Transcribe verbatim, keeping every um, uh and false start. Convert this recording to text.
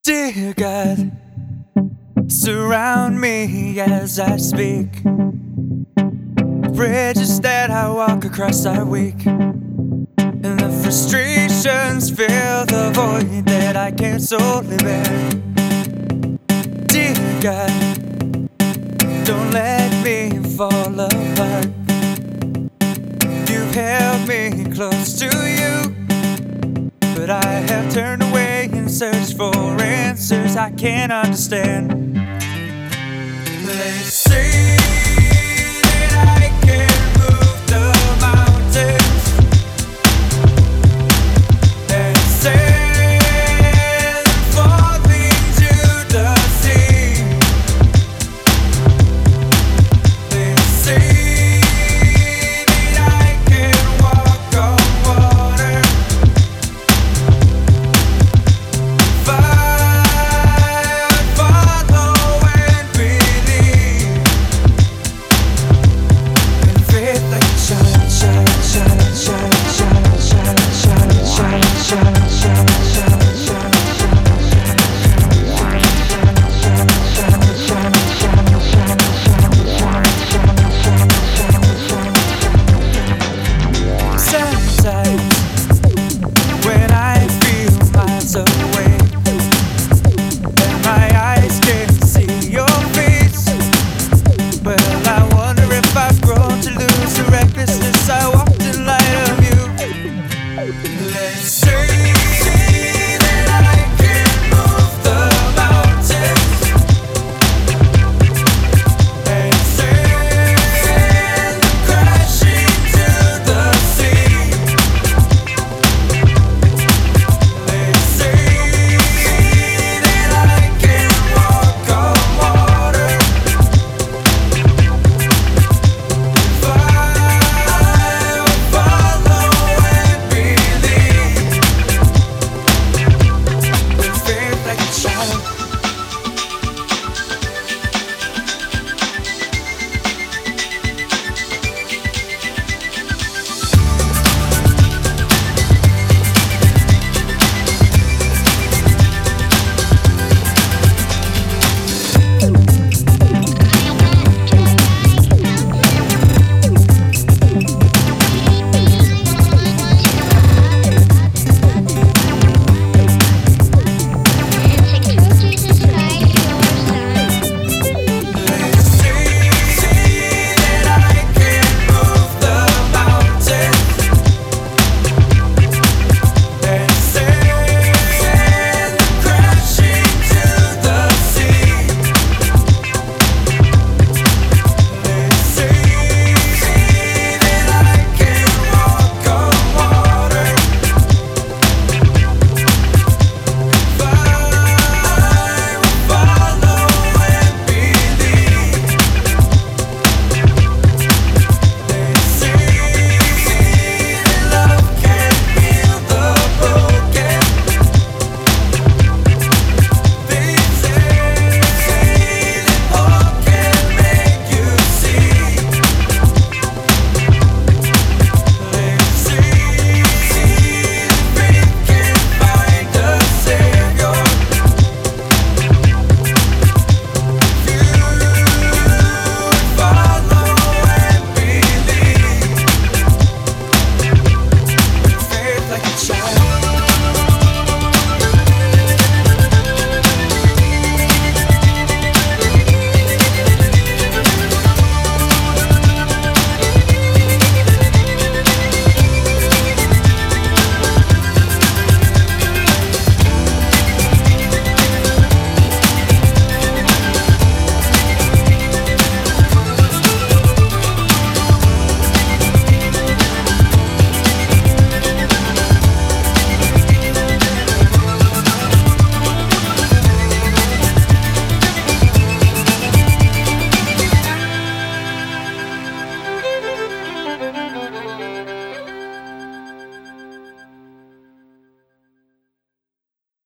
Dear God, surround me as I speak. Bridges that I walk across are weak, and the frustrations fill the void that I can't solely bear. Dear God, don't let me fall apart. You've held me close to you, but I have turned away in search for answers I can't understand. They say